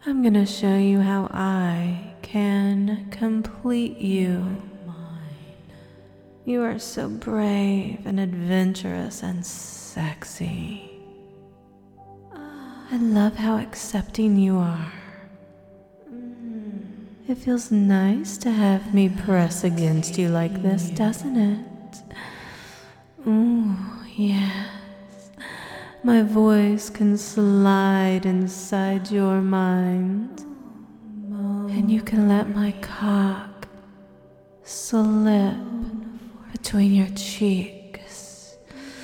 I'm gonna show you how I can complete you. You are so brave and adventurous and sexy. I love how accepting you are. It feels nice to have me press against you like this, doesn't it? Ooh, yes. My voice can slide inside your mind, and you can let my cock slip between your cheeks.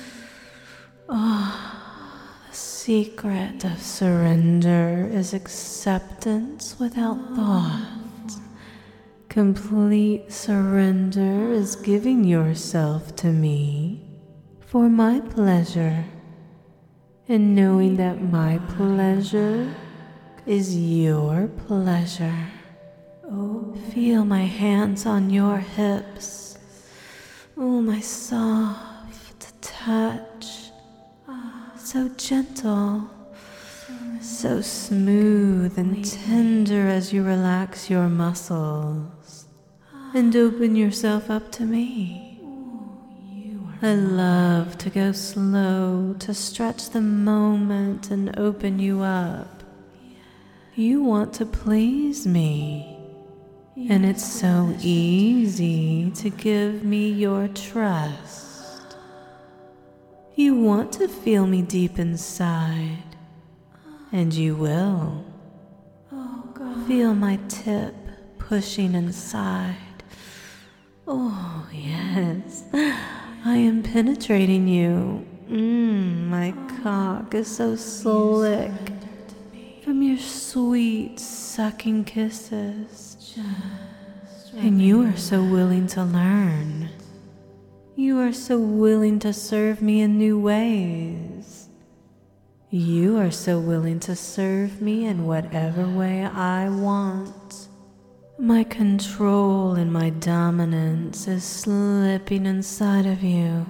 Oh, the secret of surrender is acceptance without thought. Complete surrender is giving yourself to me for my pleasure, and knowing that my pleasure is your pleasure. Oh, feel my hands on your hips. Oh, my soft touch. So gentle, so smooth and tender as you relax your muscles and open yourself up to me. I love to go slow to stretch the moment and open you up. You want to please me, and it's so easy to give me your trust. You want to feel me deep inside, and you will. Feel my tip pushing inside. Oh, yes. I am penetrating you. My cock is so slick from your sweet sucking kisses. And you are so willing to learn. You are so willing to serve me in new ways. You are so willing to serve me in whatever way I want. My control and my dominance is slipping inside of you.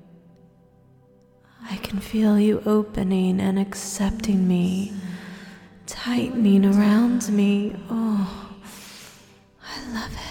I can feel you opening and accepting me, tightening around me. Oh, I love it.